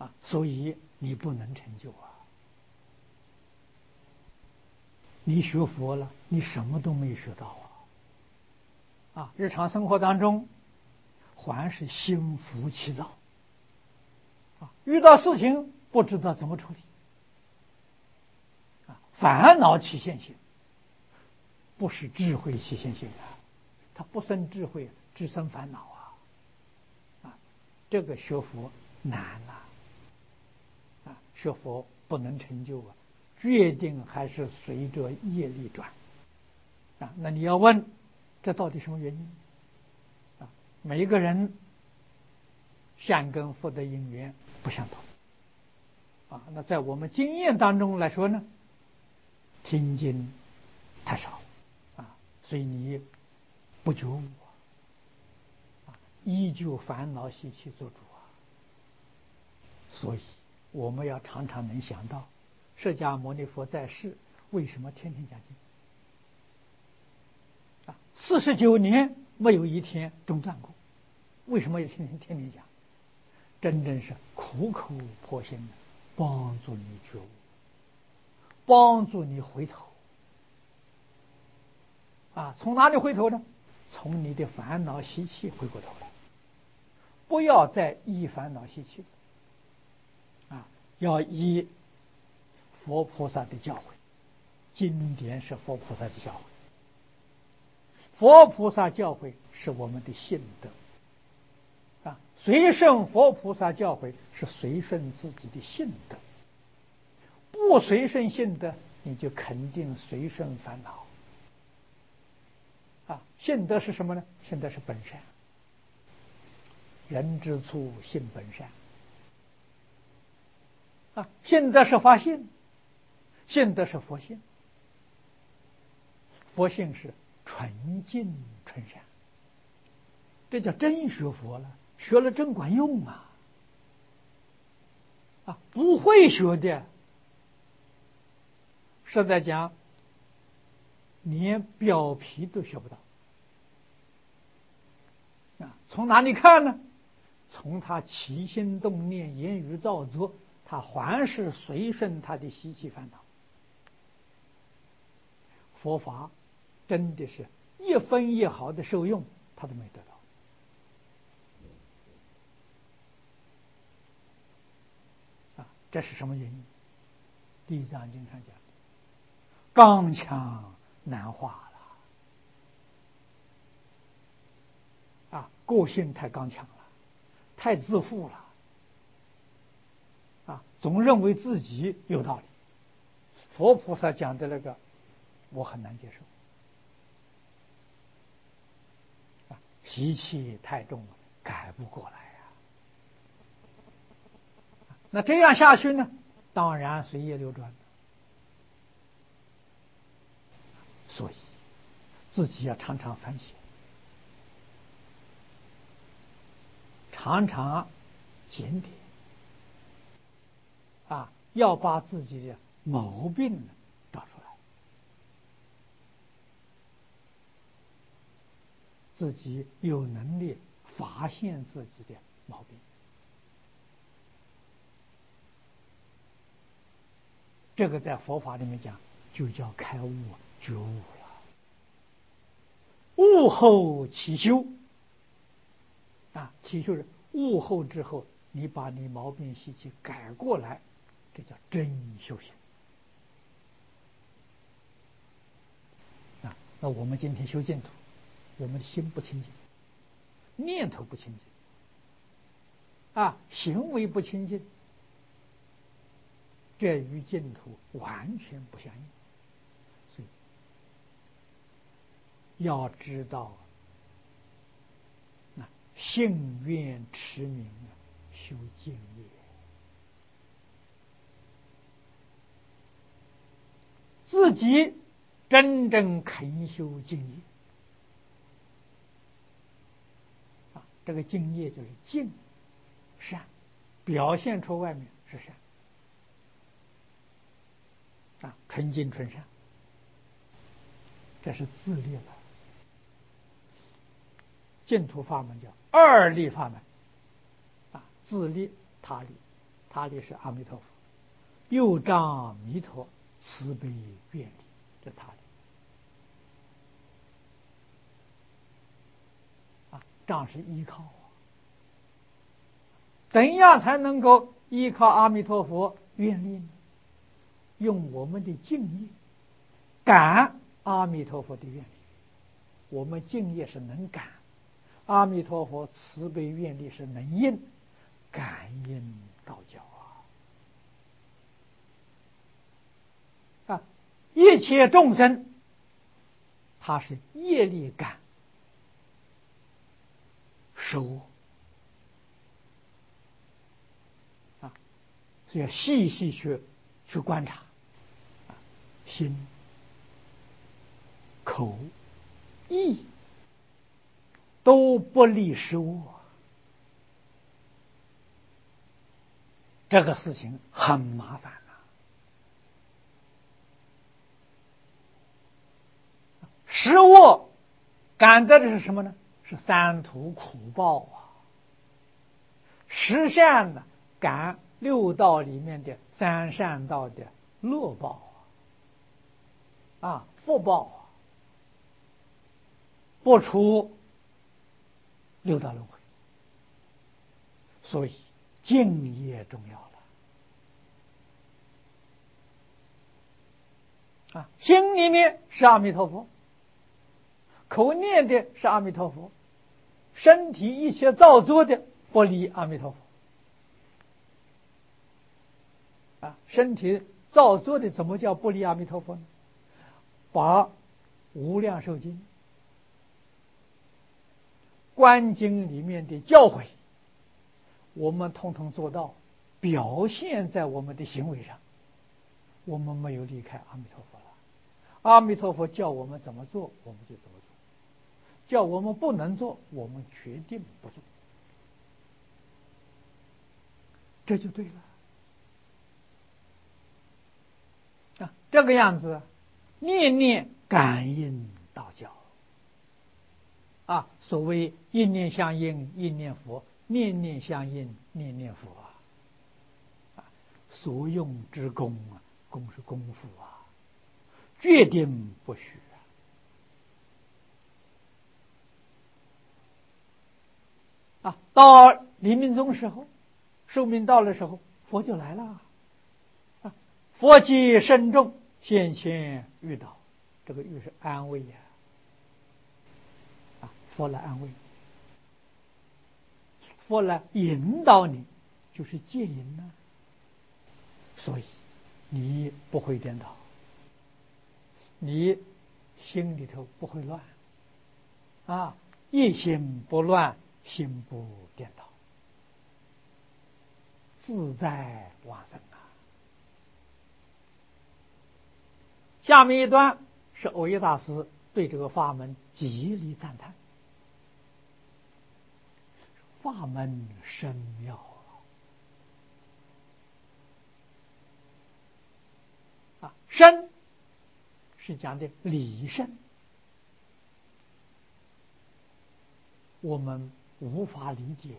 所以你不能成就啊。你学佛了，你什么都没学到日常生活当中还是心浮气躁遇到事情不知道怎么处理烦恼起现行，不是智慧起现行它不生智慧，只生烦恼这个学佛难学佛不能成就决定还是随着业力转那你要问这到底什么原因每一个人善根福德因缘不相同那在我们经验当中来说呢，听经太少所以你不觉悟依旧烦恼习气做主所以我们要常常能想到释迦牟尼佛在世为什么天天讲经49年没有一天中断过，为什么要天天讲？真正是苦口婆心的帮助你觉悟，帮助你回头从哪里回头呢？从你的烦恼习气回过头来，不要再依烦恼习气要依佛菩萨的教诲，经典是佛菩萨的教诲，佛菩萨教诲是我们的信德随顺佛菩萨教诲是随顺自己的信德，不随顺信德你就肯定随顺烦恼信德是什么呢？信德是本善，人之初性本善信德是法性，信德是佛性，佛性是纯净纯善，这叫真学佛了，学了真管用不会学的实在讲连表皮都学不到从哪里看呢？从他起心动念言语造作，他还是随顺他的习气烦恼。佛法真的是一分一毫的受用他都没得到这是什么原因？地藏经上讲刚强难化了个性太刚强了，太自负了总认为自己有道理，佛菩萨讲的那个我很难接受习气太重了，改不过来那这样下去呢，当然随业流转所以自己要常常反省，常常检点要把自己的毛病找出来，自己有能力发现自己的毛病，这个在佛法里面讲就叫开悟觉悟了。悟后起修起修是悟后之后你把你毛病习气改过来，这叫真修行那我们今天修净土，我们的心不清净，念头不清净行为不清净，这与净土完全不相应。所以要知道信愿持名修净业，自己真正肯修净业这个净业就是净善，表现出外面是善纯净纯善，这是自立了。净土法门叫二立法门自立他立， 他力是阿弥陀佛，右仗弥陀慈悲愿力，这他力仗是依靠怎样才能够依靠阿弥陀佛愿力呢？用我们的敬业感阿弥陀佛的愿力。我们敬业是能感，阿弥陀佛慈悲愿力是能应，感应道交一切众生他是业力感收所以要细细去观察心口意都不离实物，这个事情很麻烦实物感得的是什么呢？是三途苦报实相呢，感六道里面的三善道的乐报福报不出六道轮回，所以敬业重要了心里面是阿弥陀佛，口念的是阿弥陀佛，身体一切造作的不离阿弥陀佛身体造作的怎么叫不离阿弥陀佛呢？把无量寿经观经里面的教诲我们统统做到，表现在我们的行为上，我们没有离开阿弥陀佛了。阿弥陀佛叫我们怎么做我们就怎么做，叫我们不能做我们决定不做，这就对了这个样子念念感应道交所谓一念相应一念佛，念念相应念念佛所用之功功是功夫决定不虚到临命终时候，寿命到的时候，佛就来了佛即身众现前遇到，这个遇是安慰佛来安慰你，佛来引导你，就是戒引所以你不会颠倒，你心里头不会乱一心不乱，心不颠倒，自在往生下面一段是耦耶大师对这个法门极力赞叹，法门深妙深是讲的理深，我们无法理解，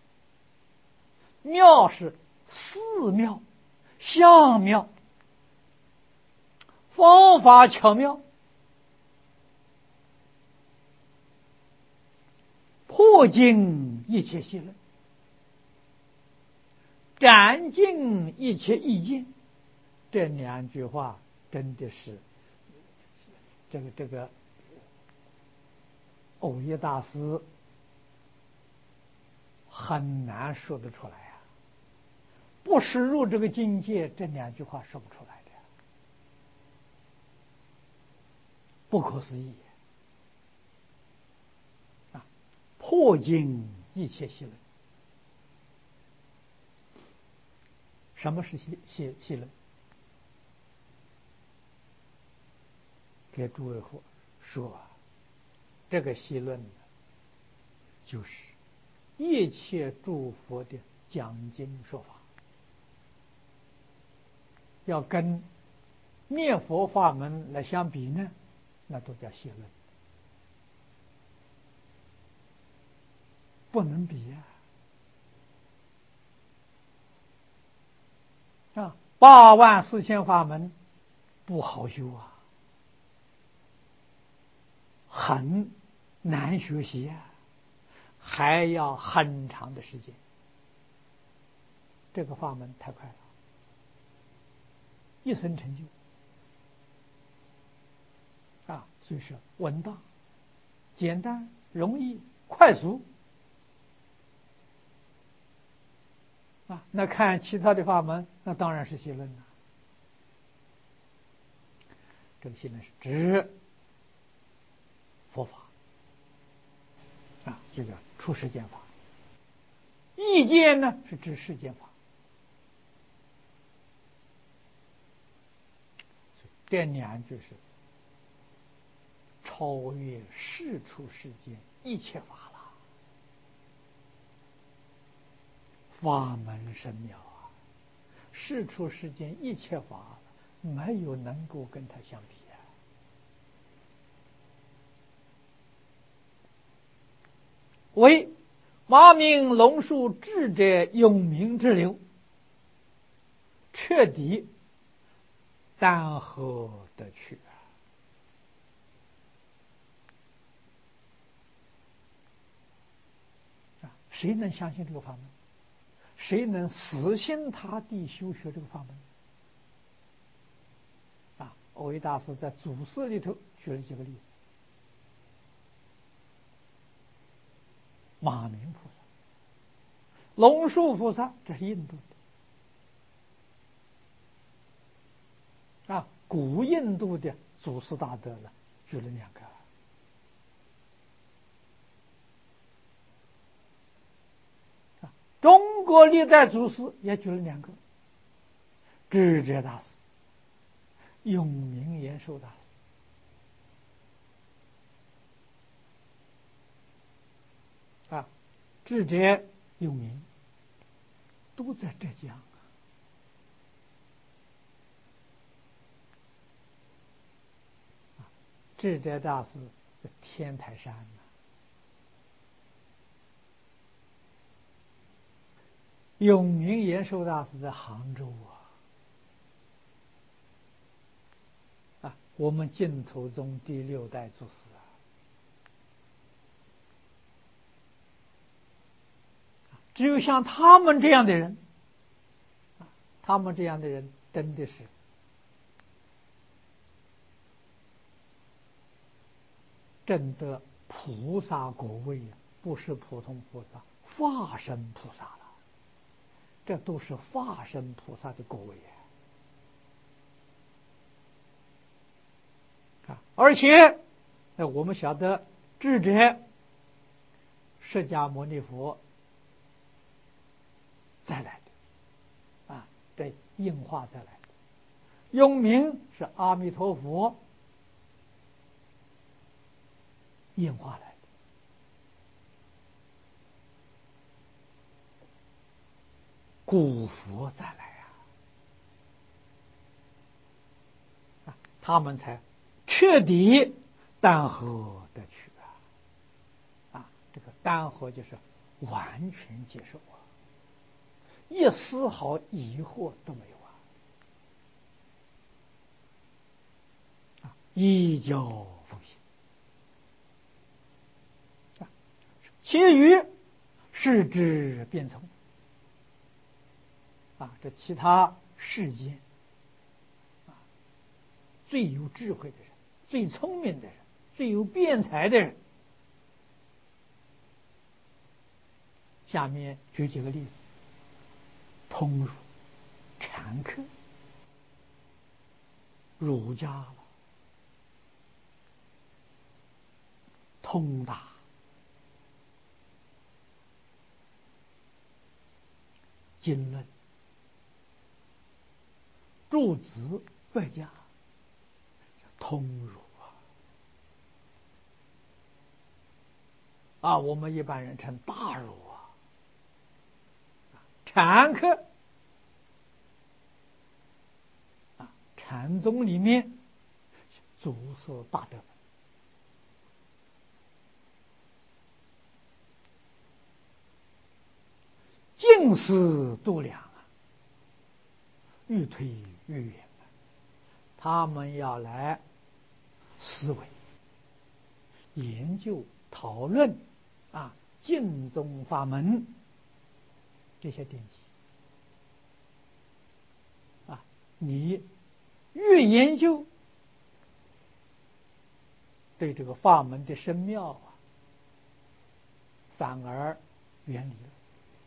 妙是寺妙相妙，方法巧妙，破尽一切戏论，斩尽一切意见，这两句话真的是这个耦耶大师很难说得出来不识入这个境界，这两句话说不出来的，不可思议破尽一切戏论。什么是戏论？给诸位说这个戏论就是一切诸佛的讲经说法，要跟念佛法门来相比呢，那都叫戏论，不能比 84000法门不好修啊，很难学习啊，还要很长的时间。这个法门太快了，一生成就所以是稳当、简单、容易、快速那看其他的法门，那当然是邪论了。这个邪论是指佛法这个出世间法，意见呢是指世间法。这两就是超越世出世间一切法了，法门深妙啊！世出世间一切法，没有能够跟它相比啊。为马鸣龙树智者永明之流，彻底淡和得去谁能相信这个法门？谁能死心塌地修学这个法门？藕益大师在祖师里头举了几个例子。马鸣菩萨、龙树菩萨，这是印度的古印度的祖师大德了，举了2个。中国历代祖师也举了2个，智者大师、永明延寿大师智者、永明都在浙江智者大师在天台山永明延寿大师在杭州我们净土宗第6代祖师只有像他们这样的人，他们这样的人真的是证得菩萨果位不是普通菩萨，化身菩萨了。这都是化身菩萨的果位而且我们晓得智者释迦牟尼佛再来的这应化再来的，永明是阿弥陀佛应化来的，古佛再来他们才彻底淡和得去这个淡和就是完全接受一丝毫疑惑都没有依教奉行其余视之便从这其他世间最有智慧的人、最聪明的人、最有辩才的人，下面举几个例子：通儒、禅客、儒家了，通达、经论、诸子百家，通儒我们一般人称大儒禅客禅宗里面祖师大德，尽思度量越推越远，他们要来思维、研究、讨论净宗法门这些典籍你越研究，对这个法门的深妙反而远离了。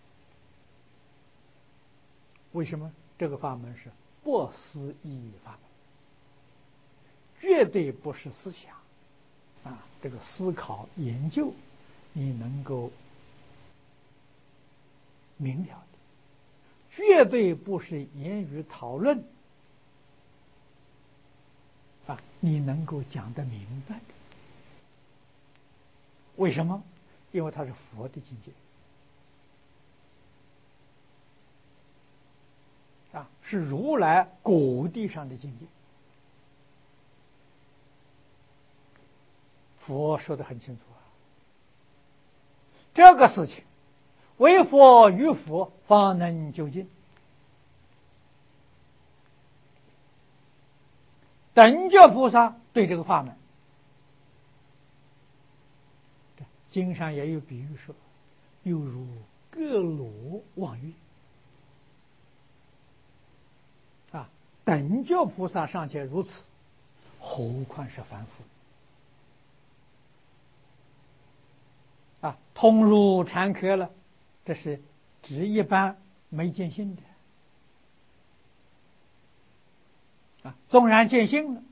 为什么？这个法门是不思议法门，绝对不是思想这个思考研究你能够明了的，绝对不是言语讨论你能够讲得明白的。为什么？因为它是佛的境界是如来果地上的境界。佛说得很清楚这个事情唯佛与佛方能究竟。等觉菩萨对这个法门，经上也有比喻说，犹如各罗望月等觉菩萨尚且如此，何况是凡夫通入禅客了，这是指一般没见性的纵然见性了，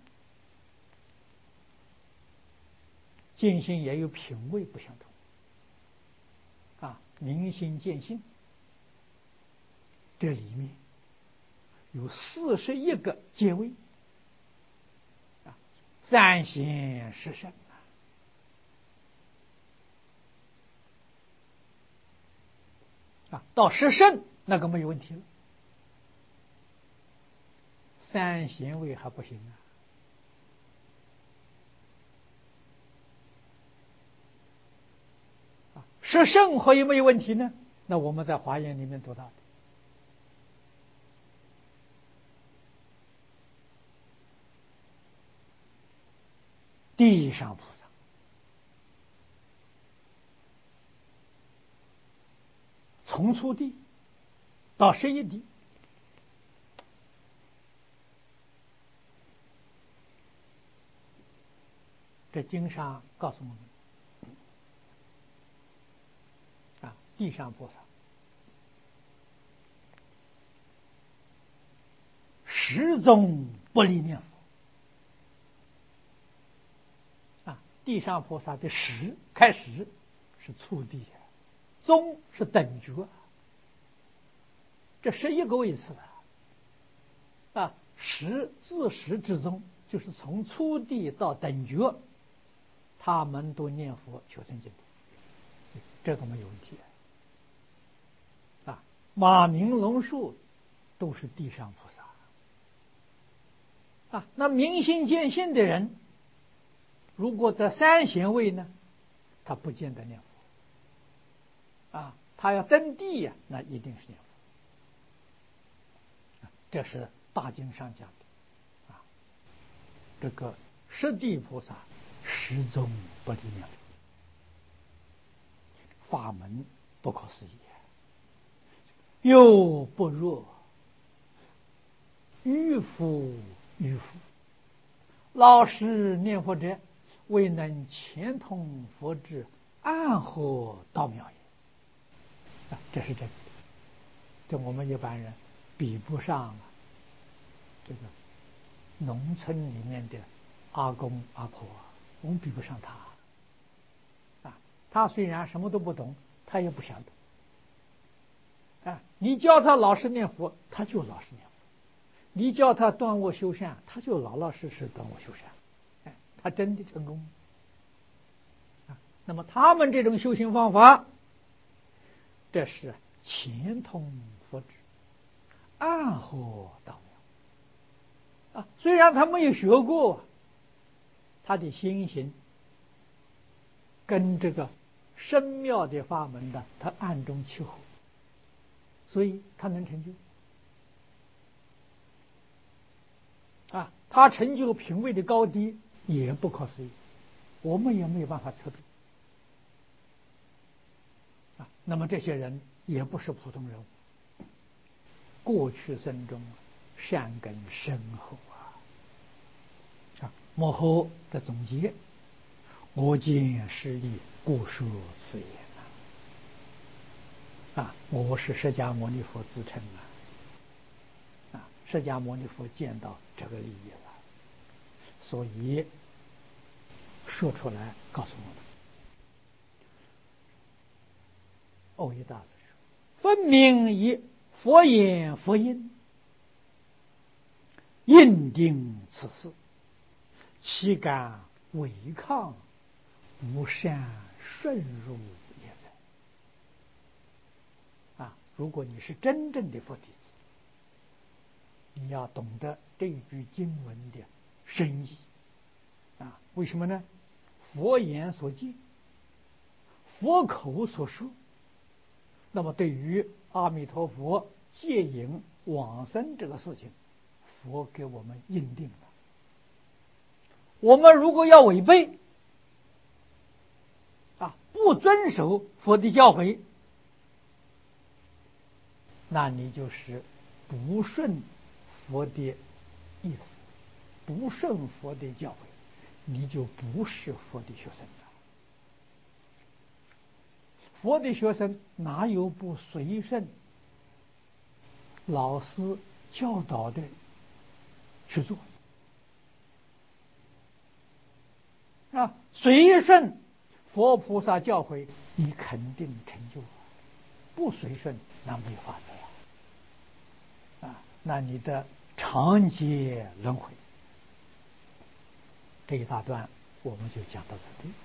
见性也有品位不相同明心见性，这里面有41个阶位暂显实圣到实圣那个没有问题了，三贤位还不行实圣会有没有问题呢？那我们在华严里面读到的地上菩萨从初地到11地，这经上告诉我们地上菩萨始终不离念佛地上菩萨的始开始是初地终是等觉这11个位次始自始至终，就是从初地到等觉，他们都念佛求生净土，这个没有问题马明龙树都是地上菩萨那明心见性的人，如果在三贤位呢，他不见得念佛他要登地那一定是念佛这是大经上讲的这个十地菩萨始终不离念佛，法门不可思议又不若愚夫愚夫，老实念佛者未能潜通佛智，暗合道妙也这是真的，这我们一般人比不上这个农村里面的阿公阿婆我们比不上他虽然什么都不懂，他也不想懂你叫他老实念佛，他就老实念佛；你叫他断恶修善，他就老老实实断恶修善。他真的成功那么他们这种修行方法，这是潜通佛智，暗合道妙虽然他没有学过，他的心行跟这个深妙的法门的，他暗中契合，所以他能成就他成就品位的高低也不可思议，我们也没有办法测度那么这些人也不是普通人物，过去生中善根深厚幕后的总结，我见是义，故说此言我是释迦牟尼佛自称释迦牟尼佛见到这个利益了，所以说出来告诉我们。欧一大师说：“分明以佛言佛音，印定此事，岂敢违抗？不善顺入也在。”如果你是真正的佛弟子，你要懂得这句经文的深意为什么呢？佛言所见，佛口所说，那么对于阿弥陀佛戒引往生这个事情，佛给我们印定了。我们如果要违背不遵守佛的教诲，那你就是不顺佛的意思，不顺佛的教诲，你就不是佛的学生了。佛的学生哪有不随顺老师教导的去做随顺佛菩萨教诲，你肯定成就不随顺，那没有法子了那你的长劫轮回。这一大段我们就讲到此地。